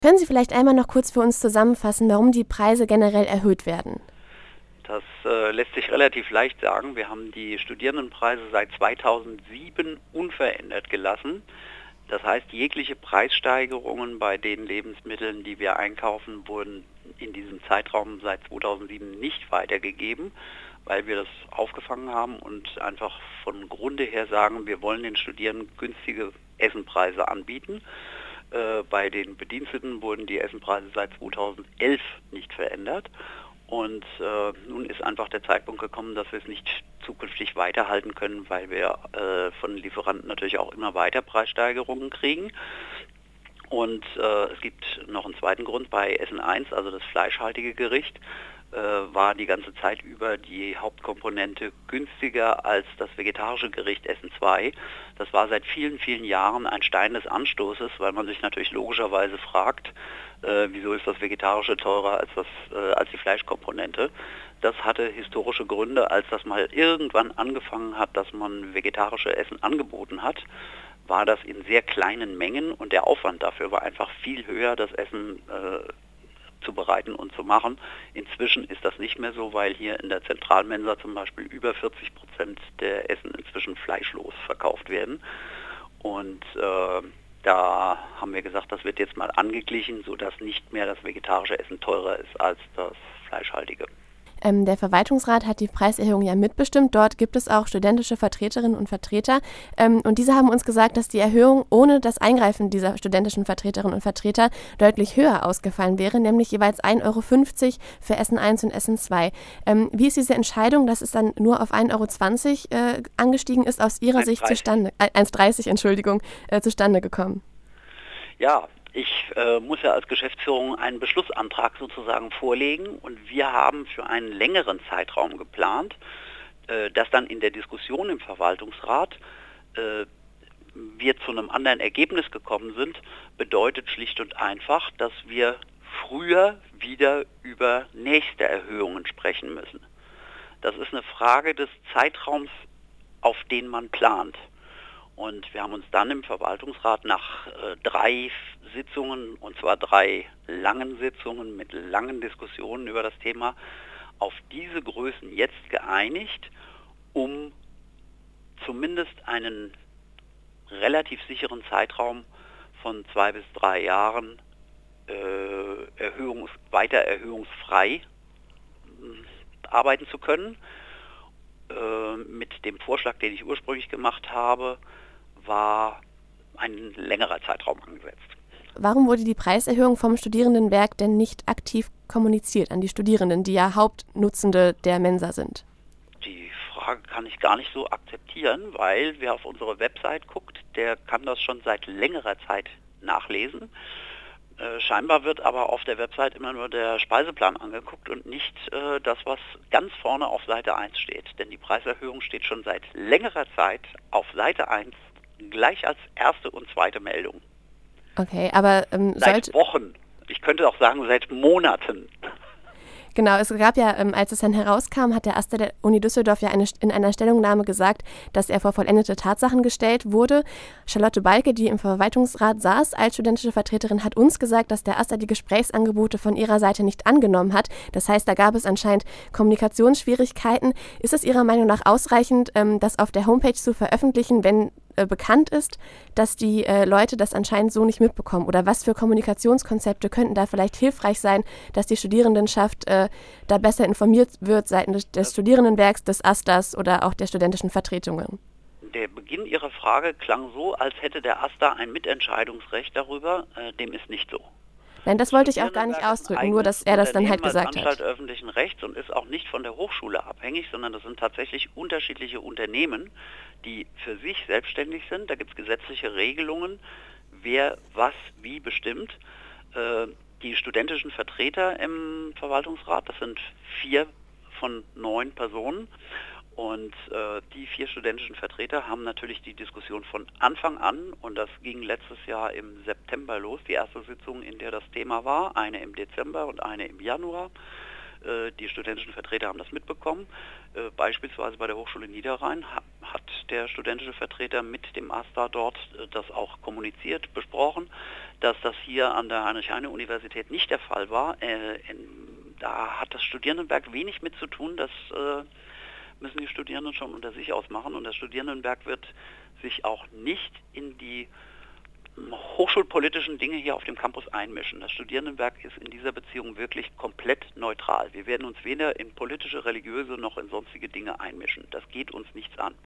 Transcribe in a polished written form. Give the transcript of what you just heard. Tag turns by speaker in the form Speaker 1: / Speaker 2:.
Speaker 1: Können Sie vielleicht einmal noch kurz für uns zusammenfassen, warum die Preise generell erhöht werden?
Speaker 2: Das lässt sich relativ leicht sagen. Wir haben die Studierendenpreise seit 2007 unverändert gelassen. Das heißt, jegliche Preissteigerungen bei den Lebensmitteln, die wir einkaufen, wurden in diesem Zeitraum seit 2007 nicht weitergegeben, weil wir das aufgefangen haben und einfach von Grunde her sagen, wir wollen den Studierenden günstige Essenpreise anbieten. Bei den Bediensteten wurden die Essenpreise seit 2011 nicht verändert. Und nun ist einfach der Zeitpunkt gekommen, dass wir es nicht zukünftig weiterhalten können, weil wir von Lieferanten natürlich auch immer weiter Preissteigerungen kriegen. Und es gibt noch einen zweiten Grund. Bei Essen 1, also das fleischhaltige Gericht, war die ganze Zeit über die Hauptkomponente günstiger als das vegetarische Gericht Essen 2. Das war seit vielen, vielen Jahren ein Stein des Anstoßes, weil man sich natürlich logischerweise fragt, wieso ist das Vegetarische teurer als die Fleischkomponente. Das hatte historische Gründe, als das mal irgendwann angefangen hat, dass man vegetarische Essen angeboten hat, war das in sehr kleinen Mengen und der Aufwand dafür war einfach viel höher, das Essen zu bereiten und zu machen. Inzwischen ist das nicht mehr so, weil hier in der Zentralmensa zum Beispiel über 40% der Essen inzwischen fleischlos verkauft werden. Und da haben wir gesagt, das wird jetzt mal angeglichen, sodass nicht mehr das vegetarische Essen teurer ist als das fleischhaltige.
Speaker 1: Der Verwaltungsrat hat die Preiserhöhung ja mitbestimmt. Dort gibt es auch studentische Vertreterinnen und Vertreter. Und diese haben uns gesagt, dass die Erhöhung ohne das Eingreifen dieser studentischen Vertreterinnen und Vertreter deutlich höher ausgefallen wäre, nämlich jeweils 1,50 € für Essen 1 und Essen 2. Wie ist diese Entscheidung, dass es dann nur auf 1,20 € angestiegen ist, aus Ihrer Sicht 1,30 €, zustande gekommen?
Speaker 2: Ja, ich muss ja als Geschäftsführung einen Beschlussantrag sozusagen vorlegen und wir haben für einen längeren Zeitraum geplant, dass dann in der Diskussion im Verwaltungsrat wir zu einem anderen Ergebnis gekommen sind, bedeutet schlicht und einfach, dass wir früher wieder über nächste Erhöhungen sprechen müssen. Das ist eine Frage des Zeitraums, auf den man plant. Und wir haben uns dann im Verwaltungsrat nach 3 Sitzungen, und zwar 3 langen Sitzungen mit langen Diskussionen über das Thema, auf diese Größen jetzt geeinigt, um zumindest einen relativ sicheren Zeitraum von 2 bis 3 Jahren weiter erhöhungsfrei arbeiten zu können. Mit dem Vorschlag, den ich ursprünglich gemacht habe, war ein längerer Zeitraum angesetzt.
Speaker 1: Warum wurde die Preiserhöhung vom Studierendenwerk denn nicht aktiv kommuniziert an die Studierenden, die ja Hauptnutzende der Mensa sind?
Speaker 2: Die Frage kann ich gar nicht so akzeptieren, weil wer auf unsere Website guckt, der kann das schon seit längerer Zeit nachlesen. Scheinbar wird aber auf der Website immer nur der Speiseplan angeguckt und nicht das, was ganz vorne auf Seite 1 steht. Denn die Preiserhöhung steht schon seit längerer Zeit auf Seite 1 gleich als erste und zweite Meldung.
Speaker 1: Okay, aber
Speaker 2: seit Wochen. Ich könnte auch sagen, seit Monaten.
Speaker 1: Genau, es gab ja, als es dann herauskam, hat der AStA der Uni Düsseldorf ja in einer Stellungnahme gesagt, dass er vor vollendete Tatsachen gestellt wurde. Charlotte Balke, die im Verwaltungsrat saß als studentische Vertreterin, hat uns gesagt, dass der AStA die Gesprächsangebote von ihrer Seite nicht angenommen hat. Das heißt, da gab es anscheinend Kommunikationsschwierigkeiten. Ist es Ihrer Meinung nach ausreichend, das auf der Homepage zu veröffentlichen, wenn bekannt ist, dass die Leute das anscheinend so nicht mitbekommen? Oder was für Kommunikationskonzepte könnten da vielleicht hilfreich sein, dass die Studierendenschaft da besser informiert wird seitens des Studierendenwerks, des AStAs oder auch der studentischen Vertretungen?
Speaker 2: Der Beginn Ihrer Frage klang so, als hätte der AStA ein Mitentscheidungsrecht darüber. Dem ist nicht so.
Speaker 1: Nein, das wollte ich auch gar nicht ausdrücken, nur dass er das dann halt gesagt hat.
Speaker 2: Anstalt öffentlichen Rechts und ist auch nicht von der Hochschule abhängig, sondern das sind tatsächlich unterschiedliche Unternehmen, die für sich selbstständig sind. Da gibt es gesetzliche Regelungen, wer was wie bestimmt. Die studentischen Vertreter im Verwaltungsrat, das sind 4 von 9 Personen. Und die 4 studentischen Vertreter haben natürlich die Diskussion von Anfang an, und das ging letztes Jahr im September los, die erste Sitzung, in der das Thema war, eine im Dezember und eine im Januar. Die studentischen Vertreter haben das mitbekommen. Beispielsweise bei der Hochschule Niederrhein hat der studentische Vertreter mit dem AStA dort das auch kommuniziert, besprochen. dass das hier an der Heinrich-Heine-Universität nicht der Fall war. Da hat das Studierendenwerk wenig mit zu tun, das müssen die Studierenden schon unter sich ausmachen, und das Studierendenwerk wird sich auch nicht in die hochschulpolitischen Dinge hier auf dem Campus einmischen. Das Studierendenwerk ist in dieser Beziehung wirklich komplett neutral. Wir werden uns weder in politische, religiöse noch in sonstige Dinge einmischen. Das geht uns nichts an.